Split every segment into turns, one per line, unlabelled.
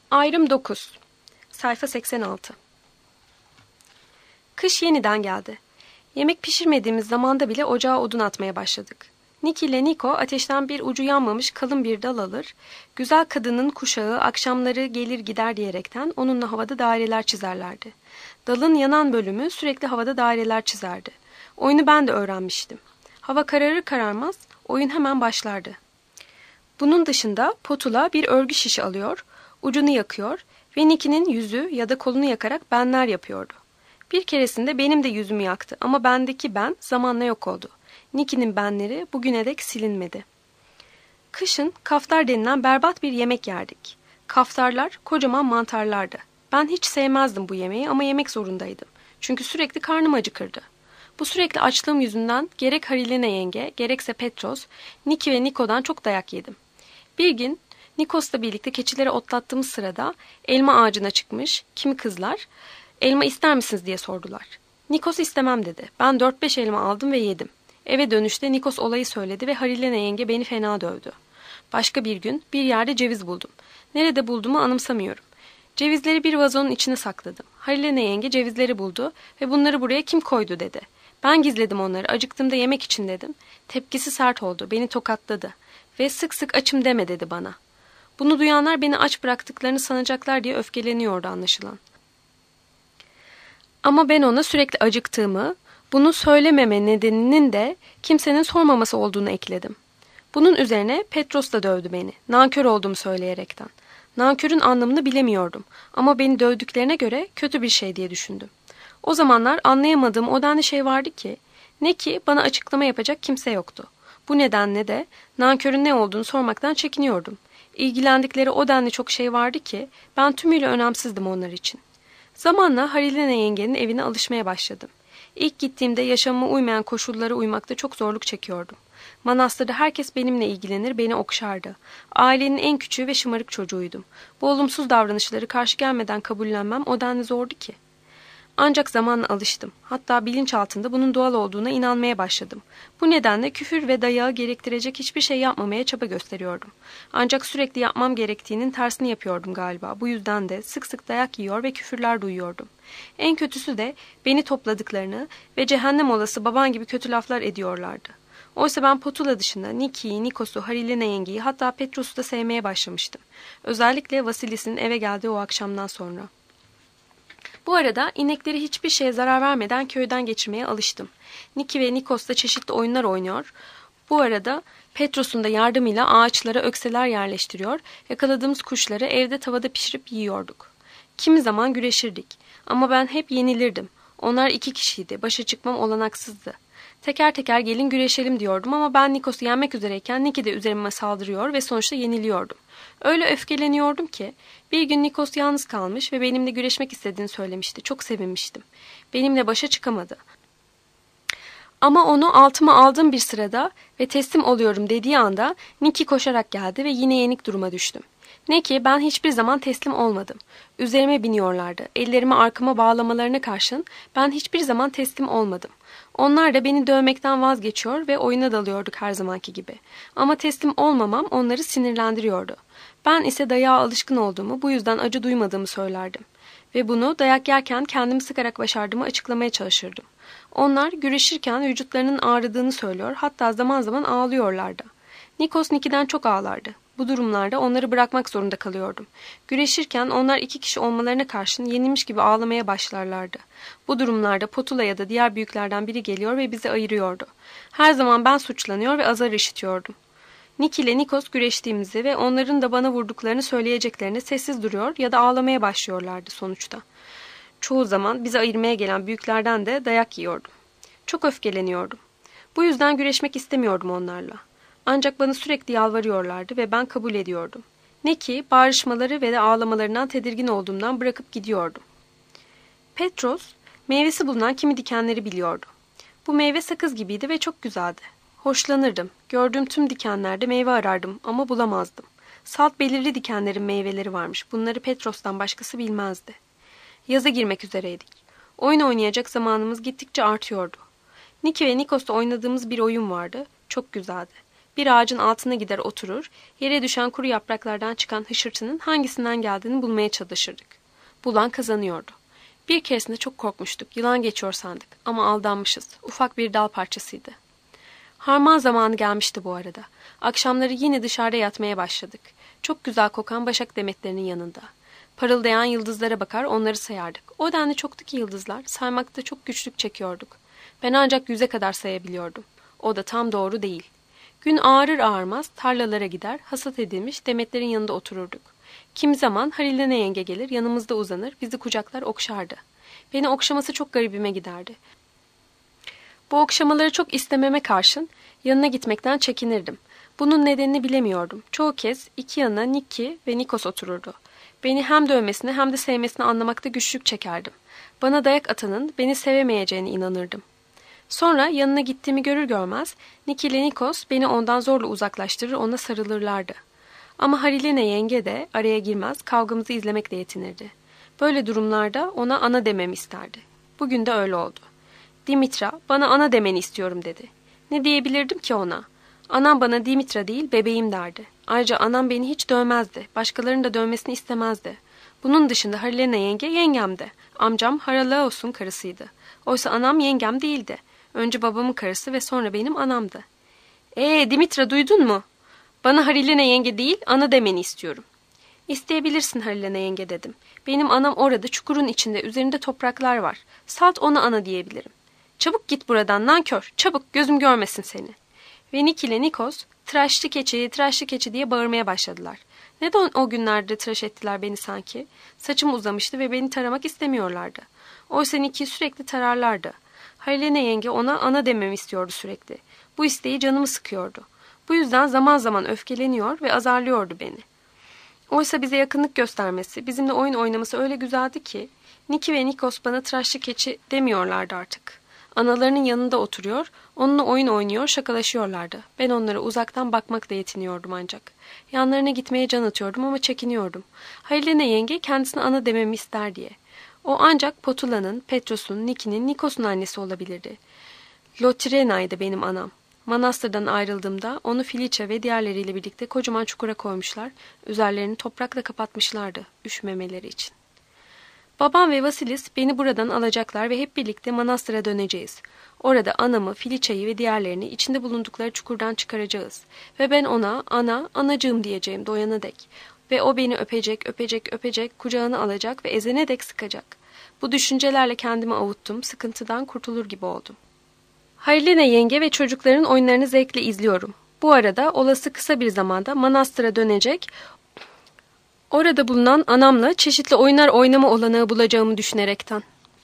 Ayrım 9. Sayfa 86. Kış yeniden geldi. Yemek pişirmediğimiz zamanda bile ocağa odun atmaya başladık. Nicky ile Niko ateşten bir ucu yanmamış kalın bir dal alır, güzel kadının kuşağı akşamları gelir gider diyerekten onunla havada daireler çizerlerdi. Dalın yanan bölümü sürekli havada daireler çizerdi. Oyunu ben de öğrenmiştim. Hava kararır kararmaz oyun hemen başlardı. Bunun dışında potula bir örgü şişi alıyor, ucunu yakıyor ve Nicky'nin yüzü ya da kolunu yakarak benler yapıyordu. Bir keresinde benim de yüzümü yaktı ama bendeki ben zamanla yok oldu. Nicky'nin benleri bugüne dek silinmedi. Kışın kaftar denilen berbat bir yemek yerdik. Kaftarlar kocaman mantarlardı. Ben hiç sevmezdim bu yemeği ama yemek zorundaydım. Çünkü sürekli karnım acıkırdı. Bu sürekli açlığım yüzünden gerek Harilina yenge gerekse Petros, Nicky ve Niko'dan çok dayak yedim. Bir gün Nikos'la birlikte keçileri otlattığımız sırada elma ağacına çıkmış kimi kızlar elma ister misiniz diye sordular. Nikos istemem dedi. Ben 4-5 elma aldım ve yedim. Eve dönüşte Nikos olayı söyledi ve Harilina yenge beni fena dövdü. Başka bir gün bir yerde ceviz buldum. Nerede bulduğumu anımsamıyorum. Cevizleri bir vazonun içine sakladım. Harilina yenge cevizleri buldu ve bunları buraya kim koydu dedi. Ben gizledim onları, acıktığımda yemek için dedim. Tepkisi sert oldu, beni tokatladı ve sık sık açım deme dedi bana. Bunu duyanlar beni aç bıraktıklarını sanacaklar diye öfkeleniyordu anlaşılan. Ama ben ona sürekli acıktığımı, bunu söylememe nedeninin de kimsenin sormaması olduğunu ekledim. Bunun üzerine Petros da dövdü beni, nankör olduğumu söyleyerekten. Nankörün anlamını bilemiyordum ama beni dövdüklerine göre kötü bir şey diye düşündüm. O zamanlar anlayamadığım o denli şey vardı ki, ne ki bana açıklama yapacak kimse yoktu. Bu nedenle de nankörün ne olduğunu sormaktan çekiniyordum. İlgilendikleri o denli çok şey vardı ki ben tümüyle önemsizdim onlar için. Zamanla Harilina yengenin evine alışmaya başladım. İlk gittiğimde yaşamıma uymayan koşullara uymakta çok zorluk çekiyordum. Manastırda herkes benimle ilgilenir, beni okşardı. Ailenin en küçüğü ve şımarık çocuğuydum. Bu olumsuz davranışları karşı gelmeden kabullenmem o denli zordu ki. Ancak zamanla alıştım. Hatta bilinçaltında bunun doğal olduğuna inanmaya başladım. Bu nedenle küfür ve dayağı gerektirecek hiçbir şey yapmamaya çaba gösteriyordum. Ancak sürekli yapmam gerektiğinin tersini yapıyordum galiba. Bu yüzden de sık sık dayak yiyor ve küfürler duyuyordum. En kötüsü de beni topladıklarını ve cehennem olası baban gibi kötü laflar ediyorlardı. Oysa ben Potula dışında Nicky'yi, Nikos'u, Harilina yengeyi hatta Petros'u da sevmeye başlamıştım. Özellikle Vasilis'in eve geldiği o akşamdan sonra. Bu arada inekleri hiçbir şeye zarar vermeden köyden geçirmeye alıştım. Nicky ve Nikos da çeşitli oyunlar oynuyor. Bu arada Petros'un da yardımıyla ağaçlara ökseler yerleştiriyor, yakaladığımız kuşları evde tavada pişirip yiyorduk. Kimi zaman güreşirdik ama ben hep yenilirdim. Onlar 2 kişiydi, başa çıkmam olanaksızdı. Teker teker gelin güreşelim diyordum ama ben Nikos'u yenmek üzereyken Nicky de üzerime saldırıyor ve sonuçta yeniliyordum. Öyle öfkeleniyordum ki bir gün Nikos yalnız kalmış ve benimle güreşmek istediğini söylemişti. Çok sevinmiştim. Benimle başa çıkamadı. Ama onu altıma aldığım bir sırada ve teslim oluyorum dediği anda Nicky koşarak geldi ve yine yenik duruma düştüm. Ne ki ben hiçbir zaman teslim olmadım. Üzerime biniyorlardı. Ellerimi arkama bağlamalarına karşın ben hiçbir zaman teslim olmadım. Onlar da beni dövmekten vazgeçiyor ve oyuna dalıyorduk her zamanki gibi. Ama teslim olmamam onları sinirlendiriyordu. Ben ise dayağa alışkın olduğumu, bu yüzden acı duymadığımı söylerdim. Ve bunu dayak yerken kendimi sıkarak başardığımı açıklamaya çalışırdım. Onlar güreşirken vücutlarının ağrıdığını söylüyor, hatta zaman zaman ağlıyorlardı. Nikos Nicky'den çok ağlardı. Bu durumlarda onları bırakmak zorunda kalıyordum. Güreşirken onlar 2 kişi olmalarına karşın yenilmiş gibi ağlamaya başlarlardı. Bu durumlarda Potula ya da diğer büyüklerden biri geliyor ve bizi ayırıyordu. Her zaman ben suçlanıyor ve azar işitiyordum. Nicky ile Nikos güreştiğimizi ve onların da bana vurduklarını söyleyeceklerini sessiz duruyor ya da ağlamaya başlıyorlardı sonuçta. Çoğu zaman bizi ayırmaya gelen büyüklerden de dayak yiyordum. Çok öfkeleniyordum. Bu yüzden güreşmek istemiyordum onlarla. Ancak bana sürekli yalvarıyorlardı ve ben kabul ediyordum. Ne ki bağırışmaları ve de ağlamalarından tedirgin olduğumdan bırakıp gidiyordum. Petros, meyvesi bulunan kimi dikenleri biliyordu. Bu meyve sakız gibiydi ve çok güzeldi. Hoşlanırdım. Gördüğüm tüm dikenlerde meyve arardım ama bulamazdım. Salt belirli dikenlerin meyveleri varmış. Bunları Petros'tan başkası bilmezdi. Yaza girmek üzereydik. Oyun oynayacak zamanımız gittikçe artıyordu. Nicky ve Nikos'la oynadığımız bir oyun vardı. Çok güzeldi. bir ağacın altına gider oturur, yere düşen kuru yapraklardan çıkan hışırtının hangisinden geldiğini bulmaya çalışırdık. Bulan kazanıyordu. Bir keresinde çok korkmuştuk, yılan geçiyor sandık ama aldanmışız, ufak bir dal parçasıydı. Harman zamanı gelmişti bu arada. Akşamları yine dışarıda yatmaya başladık. Çok güzel kokan başak demetlerinin yanında. Parıldayan yıldızlara bakar onları sayardık. O denli çoktu ki yıldızlar, saymakta çok güçlük çekiyorduk. Ben ancak 100'e kadar sayabiliyordum. O da tam doğru değil. Gün ağarır ağarmaz tarlalara gider, hasat edilmiş demetlerin yanında otururduk. Kimi zaman Halil'e yenge gelir, yanımızda uzanır, bizi kucaklar okşardı. Beni okşaması çok garibime giderdi. Bu okşamaları çok istememe karşın yanına gitmekten çekinirdim. Bunun nedenini bilemiyordum. Çoğu kez iki yanına Niki ve Nikos otururdu. Beni hem dövmesini hem de sevmesini anlamakta güçlük çekerdim. Bana dayak atanın beni sevemeyeceğine inanırdım. Sonra yanına gittiğimi görür görmez Niki ile Nikos beni ondan zorla uzaklaştırır, ona sarılırlardı. Ama Harilene yenge de araya girmez, kavgamızı izlemekle yetinirdi. Böyle durumlarda ona ana dememi isterdi. Bugün de öyle oldu. Dimitra, bana ana demeni istiyorum dedi. Ne diyebilirdim ki ona? Anam bana Dimitra değil, bebeğim derdi. Ayrıca anam beni hiç dövmezdi. Başkalarının da dövmesini istemezdi. Bunun dışında Harilene yenge yengemdi. Amcam Haralaos'un karısıydı. Oysa anam yengem değildi. Önce babamın karısı ve sonra benim anamdı. Dimitra, duydun mu? Bana Harilene yenge değil, ana demeni istiyorum. İsteyebilirsin Harilene yenge dedim. Benim anam orada, çukurun içinde, üzerinde topraklar var. Salt ona ana diyebilirim. Çabuk git buradan nankör, çabuk, gözüm görmesin seni. Ve Niki ile Nikos, tıraşlı keçi diye bağırmaya başladılar. Neden o günlerde tıraş ettiler beni sanki? Saçım uzamıştı ve beni taramak istemiyorlardı. Oysa Niki sürekli tararlardı. Harilene yenge ona ana dememi istiyordu sürekli. Bu isteği canımı sıkıyordu. Bu yüzden zaman zaman öfkeleniyor ve azarlıyordu beni. Oysa bize yakınlık göstermesi, bizimle oyun oynaması öyle güzeldi ki, Niki ve Nikos bana tıraşlı keçi demiyorlardı artık. Analarının yanında oturuyor, onunla oyun oynuyor, şakalaşıyorlardı. Ben onlara uzaktan bakmakla yetiniyordum ancak. Yanlarına gitmeye can atıyordum ama çekiniyordum. Harilene yenge kendisine ana dememi ister diye. O ancak Potula'nın, Petros'un, Niki'nin, Nikos'un annesi olabilirdi. Lotirena'ydı benim anam. Manastırdan ayrıldığımda onu Filiçe ve diğerleriyle birlikte kocaman çukura koymuşlar, üzerlerini toprakla kapatmışlardı, üşümemeleri için. Babam ve Vasilis beni buradan alacaklar ve hep birlikte manastıra döneceğiz. Orada anamı, Filiçe'yi ve diğerlerini içinde bulundukları çukurdan çıkaracağız. Ve ben ona anacığım diyeceğim doyana dek. Ve o beni öpecek, kucağına alacak ve ezene dek sıkacak. Bu düşüncelerle kendimi avuttum, sıkıntıdan kurtulur gibi oldum. Harilene yenge ve çocukların oyunlarını zevkle izliyorum. Bu arada olası kısa bir zamanda manastıra dönecek, orada bulunan anamla çeşitli oyunlar oynama olanağı bulacağımı düşünerekten.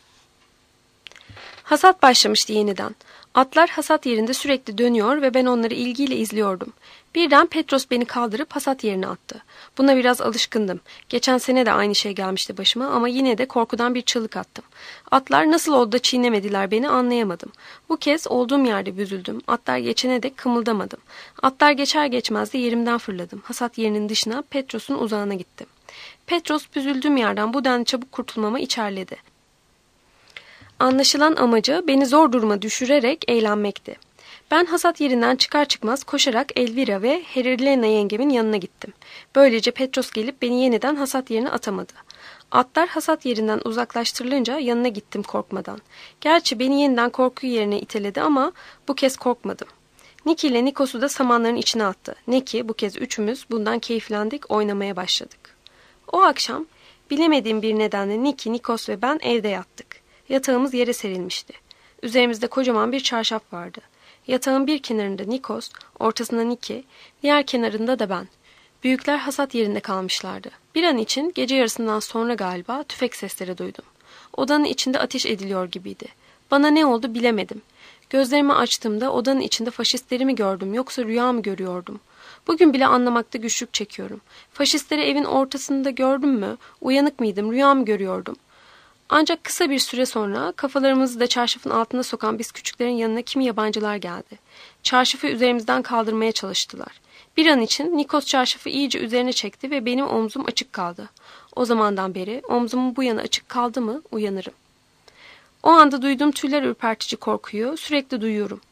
Hasat başlamıştı yeniden. Atlar hasat yerinde sürekli dönüyor ve ben onları ilgiyle izliyordum. Birden Petros beni kaldırıp hasat yerine attı. Buna biraz alışkındım. Geçen sene de aynı şey gelmişti başıma ama yine de korkudan bir çığlık attım. Atlar nasıl oldu da çiğnemediler beni anlayamadım. Bu kez olduğum yerde büzüldüm. Atlar geçene dek kımıldamadım. Atlar geçer geçmez de yerimden fırladım. Hasat yerinin dışına Petros'un uzağına gittim. Petros büzüldüğüm yerden bu denli çabuk kurtulmama içerledi. Anlaşılan amacı beni zor duruma düşürerek eğlenmekti. Ben hasat yerinden çıkar çıkmaz koşarak Elvira ve Harilene yengemin yanına gittim. Böylece Petros gelip beni yeniden hasat yerine atamadı. Atlar hasat yerinden uzaklaştırılınca yanına gittim korkmadan. Gerçi beni yeniden korku yerine iteledi ama bu kez korkmadım. Niki ile Nikos'u da samanların içine attı. Niki, bu kez üçümüz bundan keyiflendik, oynamaya başladık. O akşam bilemediğim bir nedenle Niki, Nikos ve ben evde yattık. Yatağımız yere serilmişti. Üzerimizde kocaman bir çarşaf vardı. Yatağın bir kenarında Nikos, ortasında Niki, diğer kenarında da ben. Büyükler hasat yerinde kalmışlardı. Bir an için gece yarısından sonra galiba tüfek sesleri duydum. Odanın içinde ateş ediliyor gibiydi. Bana ne oldu bilemedim. Gözlerimi açtığımda odanın içinde faşistleri mi gördüm yoksa rüya mı görüyordum? Bugün bile anlamakta güçlük çekiyorum. Faşistleri evin ortasında gördüm mü? Uyanık mıydım? Rüya mı görüyordum? Ancak kısa bir süre sonra kafalarımızı da çarşafın altına sokan biz küçüklerin yanına kimi yabancılar geldi. Çarşafı üzerimizden kaldırmaya çalıştılar. Bir an için Nikos çarşafı iyice üzerine çekti ve benim omzum açık kaldı. O zamandan beri omzumun bu yanı açık kaldı mı uyanırım. O anda duyduğum tüyler ürpertici korkuyu sürekli duyuyorum.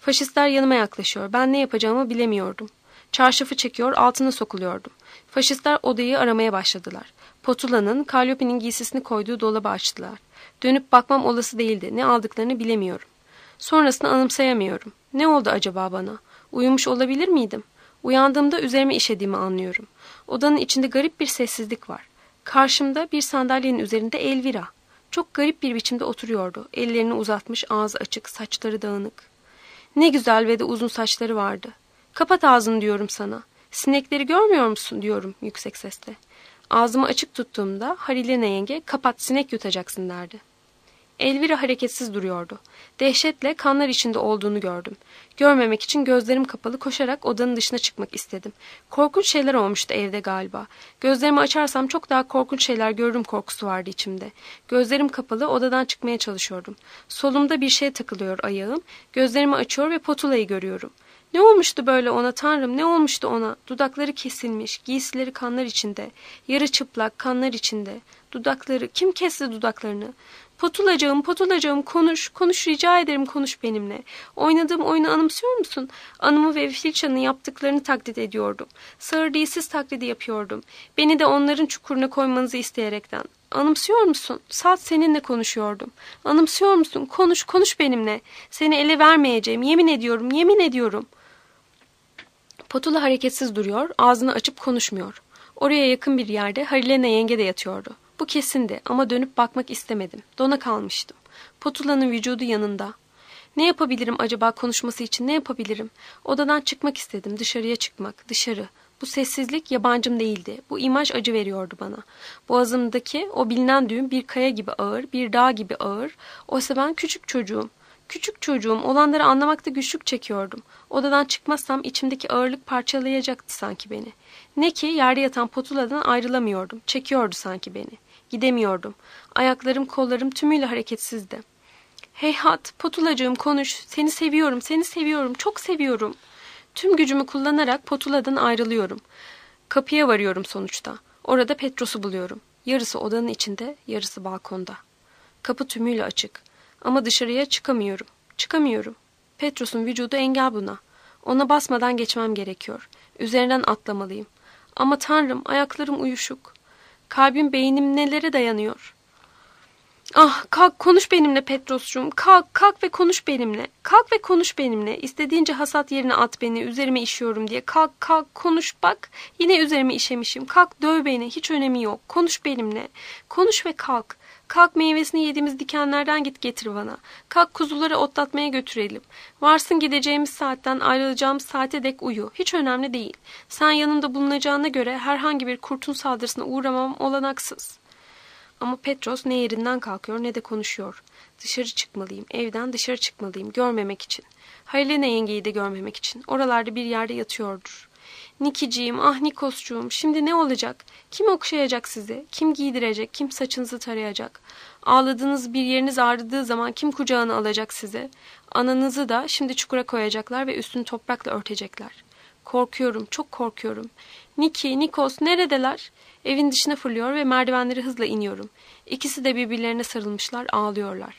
Faşistler yanıma yaklaşıyor. Ben ne yapacağımı bilemiyordum. Çarşafı çekiyor, altına sokuluyordum. Faşistler odayı aramaya başladılar. Potula'nın, Calliope'nin giysisini koyduğu dolabı açtılar. Dönüp bakmam olası değildi. Ne aldıklarını bilemiyorum. Sonrasını anımsayamıyorum. Ne oldu acaba bana? Uyumuş olabilir miydim? Uyandığımda üzerime işediğimi anlıyorum. Odanın içinde garip bir sessizlik var. Karşımda bir sandalyenin üzerinde Elvira. Çok garip bir biçimde oturuyordu. Ellerini uzatmış, ağzı açık, saçları dağınık. Ne güzel ve de uzun saçları vardı. Kapat ağzını diyorum sana. Sinekleri görmüyor musun diyorum yüksek sesle. Ağzımı açık tuttuğumda Harilena yenge kapat sinek yutacaksın derdi. Elvira hareketsiz duruyordu. Dehşetle kanlar içinde olduğunu gördüm. Görmemek için gözlerim kapalı koşarak odanın dışına çıkmak istedim. Korkunç şeyler olmuştu evde galiba. Gözlerimi açarsam çok daha korkunç şeyler görürüm korkusu vardı içimde. Gözlerim kapalı odadan çıkmaya çalışıyordum. Solumda bir şey takılıyor ayağım. Gözlerimi açıyor ve Potula'yı görüyorum. Ne olmuştu böyle ona Tanrım, ne olmuştu ona? Dudakları kesilmiş, giysileri kanlar içinde, yarı çıplak kanlar içinde. Dudakları, kim kesti dudaklarını? Potulacığım konuş rica ederim konuş benimle. Oynadığım oyunu anımsıyor musun? Anımı ve Filça'nın yaptıklarını taklit ediyordum. Sağır dilsiz taklidi yapıyordum. Beni de onların çukuruna koymanızı isteyerekten. Anımsıyor musun? Saat seninle konuşuyordum. Anımsıyor musun? Konuş benimle. Seni ele vermeyeceğim, yemin ediyorum. Potula hareketsiz duruyor, ağzını açıp konuşmuyor. Oraya yakın bir yerde Harilena yenge de yatıyordu. Bu kesindi ama dönüp bakmak istemedim. Dona kalmıştım. Potula'nın vücudu yanında. Ne yapabilirim acaba konuşması için ne yapabilirim? Odadan çıkmak istedim, dışarıya çıkmak, dışarı. Bu sessizlik yabancım değildi. Bu imaj acı veriyordu bana. Boğazımdaki o bilinen düğüm bir kaya gibi ağır, bir dağ gibi ağır. Oysa ben küçük çocuğum. Küçük çocuğum, olanları anlamakta güçlük çekiyordum. Odadan çıkmazsam içimdeki ağırlık parçalayacaktı sanki beni. Ne ki yerde yatan Potula'dan ayrılamıyordum. Çekiyordu sanki beni. Gidemiyordum. Ayaklarım, kollarım tümüyle hareketsizdi. Heyhat, Potulacığım konuş. Seni seviyorum, çok seviyorum. Tüm gücümü kullanarak Potula'dan ayrılıyorum. Kapıya varıyorum sonuçta. Orada Petros'u buluyorum. Yarısı odanın içinde, yarısı balkonda. Kapı tümüyle açık. Ama dışarıya çıkamıyorum. Petros'un vücudu engel buna. Ona basmadan geçmem gerekiyor. Üzerinden atlamalıyım. Ama Tanrım, ayaklarım uyuşuk. Kalbim, beynim nelere dayanıyor? Ah, kalk konuş benimle Petros'cum. Kalk ve konuş benimle. İstediğince hasat yerine at beni, üzerime işiyorum diye. Kalk konuş bak. Yine üzerime işemişim. Kalk döv beni, hiç önemi yok. Konuş benimle. Konuş ve kalk. Kalk meyvesini yediğimiz dikenlerden git getir bana. Kalk kuzuları otlatmaya götürelim. Varsın gideceğimiz saatten ayrılacağımız saate dek uyu. Hiç önemli değil. Sen yanında bulunacağına göre herhangi bir kurtun saldırısına uğramam olanaksız. Ama Petros ne yerinden kalkıyor ne de konuşuyor. Dışarı çıkmalıyım, evden dışarı çıkmalıyım, görmemek için. Harilena yengeyi de görmemek için. Oralarda bir yerde yatıyordur. Nikiciğim, ah Nikoscuğum, şimdi ne olacak? Kim okşayacak sizi? Kim giydirecek? Kim saçınızı tarayacak? Ağladığınız bir yeriniz ağrıdığı zaman kim kucağına alacak sizi? Ananızı da şimdi çukura koyacaklar ve üstünü toprakla örtecekler. Korkuyorum, çok korkuyorum. Nikos neredeler? Evin dışına fırlıyor ve merdivenleri hızla iniyorum. İkisi de birbirlerine sarılmışlar, ağlıyorlar.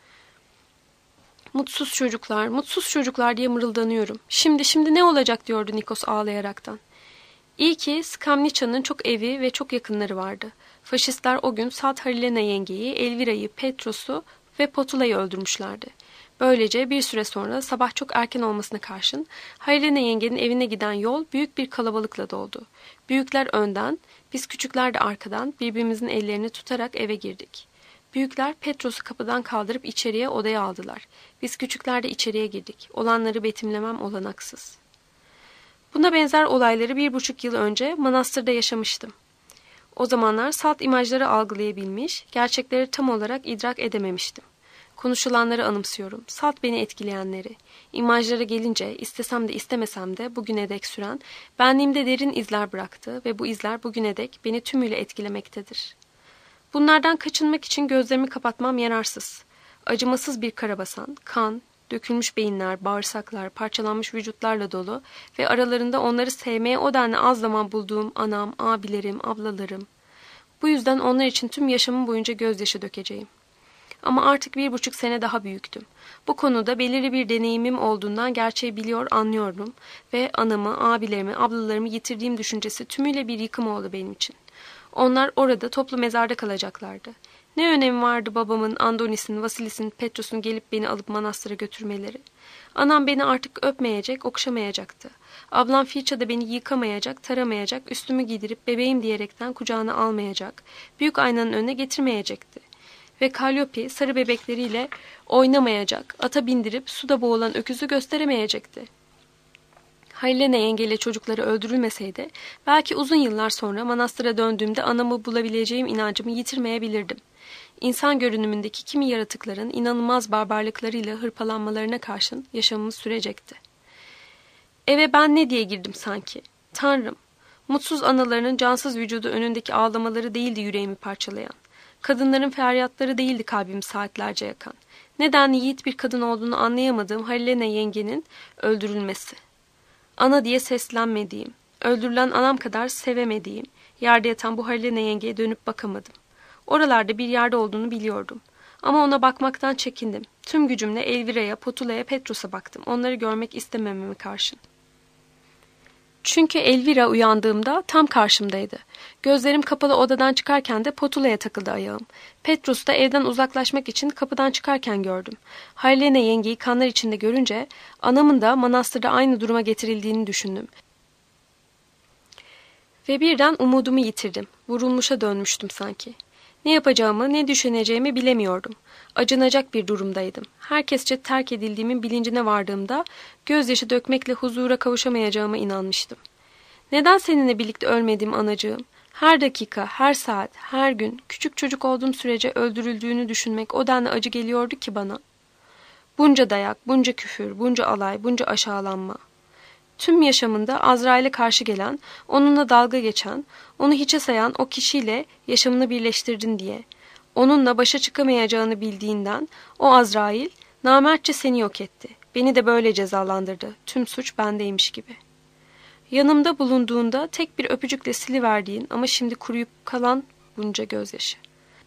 Mutsuz çocuklar diye mırıldanıyorum. Şimdi ne olacak diyordu Nikos ağlayaraktan. İyi ki Skamniça'nın çok evi ve çok yakınları vardı. Faşistler o gün Salt Harilena yengeyi, Elvira'yı, Petros'u ve Potula'yı öldürmüşlerdi. Böylece bir süre sonra sabah çok erken olmasına karşın Harilena yengenin evine giden yol büyük bir kalabalıkla doldu. Büyükler önden, biz küçükler de arkadan birbirimizin ellerini tutarak eve girdik. Büyükler Petros'u kapıdan kaldırıp içeriye odaya aldılar. Biz küçükler de içeriye girdik. Olanları betimlemem olanaksız. Buna benzer olayları 1,5 yıl önce manastırda yaşamıştım. O zamanlar salt imajları algılayabilmiş, gerçekleri tam olarak idrak edememiştim. Konuşulanları anımsıyorum, salt beni etkileyenleri. İmajlara gelince istesem de istemesem de bugüne dek süren, benliğimde derin izler bıraktı ve bu izler bugüne dek beni tümüyle etkilemektedir. Bunlardan kaçınmak için gözlerimi kapatmam yararsız. Acımasız bir karabasan, kan, dökülmüş beyinler, bağırsaklar, parçalanmış vücutlarla dolu ve aralarında onları sevmeye o denli az zaman bulduğum anam, abilerim, ablalarım. Bu yüzden onlar için tüm yaşamım boyunca gözyaşı dökeceğim. Ama artık 1,5 sene daha büyüktüm. Bu konuda belirli bir deneyimim olduğundan gerçeği biliyor, anlıyordum ve anamı, abilerimi, ablalarımı yitirdiğim düşüncesi tümüyle bir yıkım oldu benim için. Onlar orada toplu mezarda kalacaklardı. Ne önemi vardı babamın, Andonis'in, Vasilis'in, Petros'un gelip beni alıp manastıra götürmeleri? Anam beni artık öpmeyecek, okşamayacaktı. Ablam Filça da beni yıkamayacak, taramayacak, üstümü giydirip bebeğim diyerekten kucağına almayacak, büyük aynanın önüne getirmeyecekti. Ve Calliope sarı bebekleriyle oynamayacak, ata bindirip suda boğulan öküzü gösteremeyecekti. Helena yengeyle çocukları öldürülmeseydi, belki uzun yıllar sonra manastıra döndüğümde anamı bulabileceğim inancımı yitirmeyebilirdim. İnsan görünümündeki kimi yaratıkların inanılmaz barbarlıklarıyla hırpalanmalarına karşın yaşamımız sürecekti. Eve ben ne diye girdim sanki? Tanrım, mutsuz analarının cansız vücudu önündeki ağlamaları değildi yüreğimi parçalayan. Kadınların feryatları değildi kalbimi saatlerce yakan. Neden yiğit bir kadın olduğunu anlayamadığım Helena yengenin öldürülmesi. Ana diye seslenmediğim, öldürülen anam kadar sevemediğim, yerde yatan bu Helena yengeye dönüp bakamadım. Oralarda bir yerde olduğunu biliyordum. Ama ona bakmaktan çekindim. Tüm gücümle Elvira'ya, Potula'ya, Petros'a baktım. Onları görmek istemememe karşın. Çünkü Elvira uyandığımda tam karşımdaydı. Gözlerim kapalı odadan çıkarken de Potula'ya takıldı ayağım. Petros'u da evden uzaklaşmak için kapıdan çıkarken gördüm. Helena yengeyi kanlar içinde görünce anamın da manastırda aynı duruma getirildiğini düşündüm. Ve birden umudumu yitirdim. Vurulmuşa dönmüştüm sanki. Ne yapacağımı, ne düşüneceğimi bilemiyordum. Acınacak bir durumdaydım. Herkesçe terk edildiğimin bilincine vardığımda gözyaşı dökmekle huzura kavuşamayacağıma inanmıştım. Neden seninle birlikte ölmedim anacığım? Her dakika, her saat, her gün, küçük çocuk olduğum sürece öldürüldüğünü düşünmek o denli acı geliyordu ki bana. Bunca dayak, bunca küfür, bunca alay, bunca aşağılanma. Tüm yaşamında Azrail'e karşı gelen, onunla dalga geçen, onu hiçe sayan o kişiyle yaşamını birleştirdin diye. Onunla başa çıkamayacağını bildiğinden o Azrail namertçe seni yok etti. Beni de böyle cezalandırdı. Tüm suç bendeymiş gibi. Yanımda bulunduğunda tek bir öpücükle siliverdiğin ama şimdi kuruyup kalan bunca gözyaşı.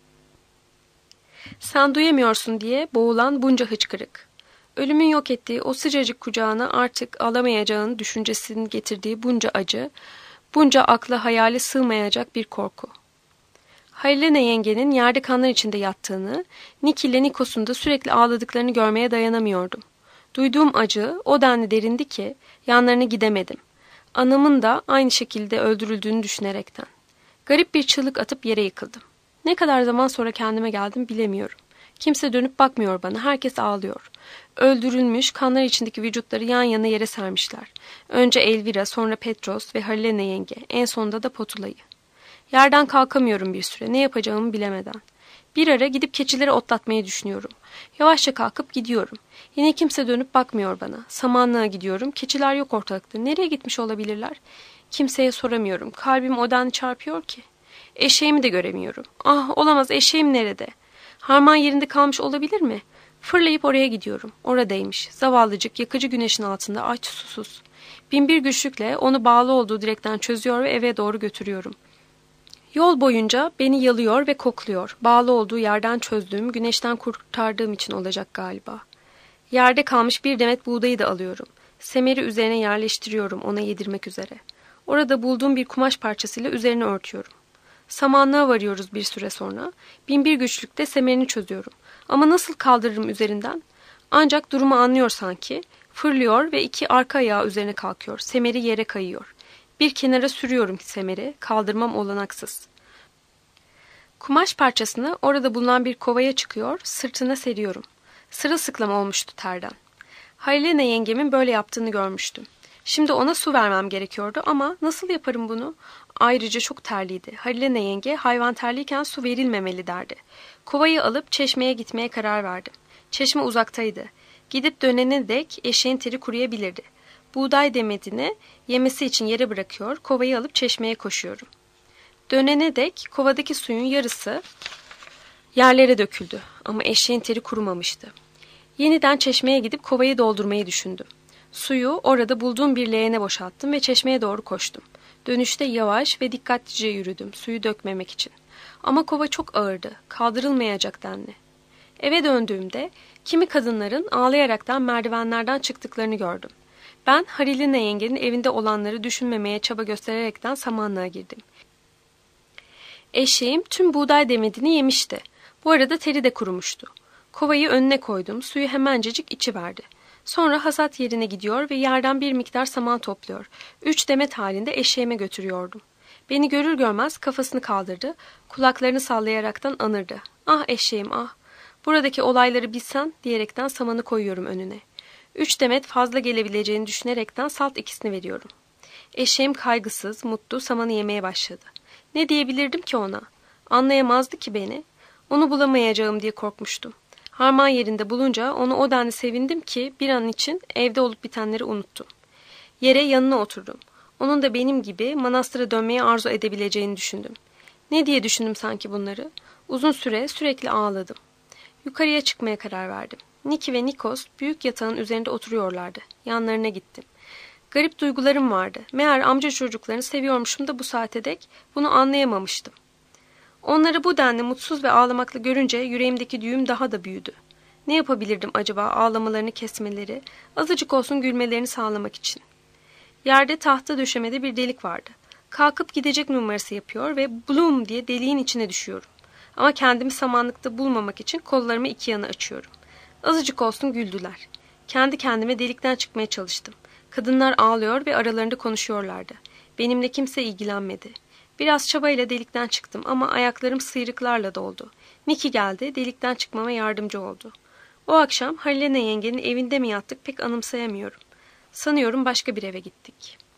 Sen duyamıyorsun diye boğulan bunca hıçkırık. Ölümün yok ettiği o sıcacık kucağına artık alamayacağın düşüncesinin getirdiği bunca acı, bunca akla hayali sığmayacak bir korku. Helena yengenin yerde kanlar içinde yattığını, Niki ile Nikos'un da sürekli ağladıklarını görmeye dayanamıyordum. Duyduğum acı o denli derindi ki yanlarına gidemedim. Anamın da aynı şekilde öldürüldüğünü düşünerekten. Garip bir çığlık atıp yere yıkıldım. Ne kadar zaman sonra kendime geldim bilemiyorum. Kimse dönüp bakmıyor bana, herkes ağlıyor. Öldürülmüş, kanlar içindeki vücutları yan yana yere sermişler. Önce Elvira, sonra Petros ve Helena yenge, en sonunda da Potula'yı. Yerden kalkamıyorum bir süre, ne yapacağımı bilemeden. Bir ara gidip keçileri otlatmayı düşünüyorum. Yavaşça kalkıp gidiyorum. Yine kimse dönüp bakmıyor bana. Samanlığa gidiyorum, keçiler yok ortalıkta. Nereye gitmiş olabilirler? Kimseye soramıyorum, kalbim o denli çarpıyor ki. Eşeğimi de göremiyorum. Ah, olamaz, eşeğim nerede? Harman yerinde kalmış olabilir mi? Fırlayıp oraya gidiyorum. Oradaymış. Zavallıcık yakıcı güneşin altında aç susuz. Binbir güçlükle onu bağlı olduğu direkten çözüyor ve eve doğru götürüyorum. Yol boyunca beni yalıyor ve kokluyor. Bağlı olduğu yerden çözdüğüm, güneşten kurtardığım için olacak galiba. Yerde kalmış bir demet buğdayı da alıyorum. Semeri üzerine yerleştiriyorum ona yedirmek üzere. Orada bulduğum bir kumaş parçasıyla üzerine örtüyorum. Samanlığa varıyoruz bir süre sonra. Binbir güçlükte semerini çözüyorum. Ama nasıl kaldırırım üzerinden? Ancak durumu anlıyor sanki. Fırlıyor ve iki arka ayağı üzerine kalkıyor. Semeri yere kayıyor. Bir kenara sürüyorum semeri. Kaldırmam olanaksız. Kumaş parçasını orada bulunan bir kovaya çıkıyor. Sırtına seriyorum. Sırılsıklam olmuştu terden. Helena yengemin böyle yaptığını görmüştüm. Şimdi ona su vermem gerekiyordu ama nasıl yaparım bunu? Ayrıca çok terliydi. Helena yenge hayvan terliyken su verilmemeli derdi. Kovayı alıp çeşmeye gitmeye karar verdim. Çeşme uzaktaydı. Gidip dönene dek eşeğin teri kuruyabilirdi. Buğday demetini yemesi için yere bırakıyor, kovayı alıp çeşmeye koşuyorum. Dönene dek kovadaki suyun yarısı yerlere döküldü ama eşeğin teri kurumamıştı. Yeniden çeşmeye gidip kovayı doldurmayı düşündüm. Suyu orada bulduğum bir leğene boşalttım ve çeşmeye doğru koştum. Dönüşte yavaş ve dikkatlice yürüdüm suyu dökmemek için. Ama kova çok ağırdı, kaldırılmayacak denli. Eve döndüğümde kimi kadınların ağlayaraktan merdivenlerden çıktıklarını gördüm. Ben Harilina yengenin evinde olanları düşünmemeye çaba göstererekten samanlığa girdim. Eşeğim tüm buğday demedini yemişti. Bu arada teri de kurumuştu. Kovayı önüne koydum, suyu hemencecik içiverdi. Sonra hasat yerine gidiyor ve yerden bir miktar saman topluyor. 3 demet halinde eşeğime götürüyordum. Beni görür görmez kafasını kaldırdı, kulaklarını sallayaraktan anırdı. Ah eşeğim ah, buradaki olayları bilsen diyerekten samanı koyuyorum önüne. 3 demet fazla gelebileceğini düşünerekten salt ikisini veriyorum. Eşeğim kaygısız, mutlu samanı yemeye başladı. Ne diyebilirdim ki ona? Anlayamazdı ki beni. Onu bulamayacağım diye korkmuştum. Harman yerinde bulunca onu o denli sevindim ki bir an için evde olup bitenleri unuttum. Yere yanına oturdum. Onun da benim gibi manastıra dönmeyi arzu edebileceğini düşündüm. Ne diye düşündüm sanki bunları? Uzun süre sürekli ağladım. Yukarıya çıkmaya karar verdim. Niki ve Nikos büyük yatağın üzerinde oturuyorlardı. Yanlarına gittim. Garip duygularım vardı. Meğer amca çocuklarını seviyormuşum da bu saate dek bunu anlayamamıştım. Onları bu denli mutsuz ve ağlamaklı görünce yüreğimdeki düğüm daha da büyüdü. Ne yapabilirdim acaba ağlamalarını kesmeleri, azıcık olsun gülmelerini sağlamak için? Yerde tahta döşemede bir delik vardı. Kalkıp gidecek numarası yapıyor ve blum diye deliğin içine düşüyorum. Ama kendimi samanlıkta bulmamak için kollarımı iki yana açıyorum. Azıcık olsun güldüler. Kendi kendime delikten çıkmaya çalıştım. Kadınlar ağlıyor ve aralarında konuşuyorlardı. Benimle kimse ilgilenmedi. Biraz çabayla delikten çıktım ama ayaklarım sıyrıklarla doldu. Niki geldi, delikten çıkmama yardımcı oldu. O akşam Halilene yengenin evinde mi yattık pek anımsayamıyorum. Sanıyorum başka bir eve gittik.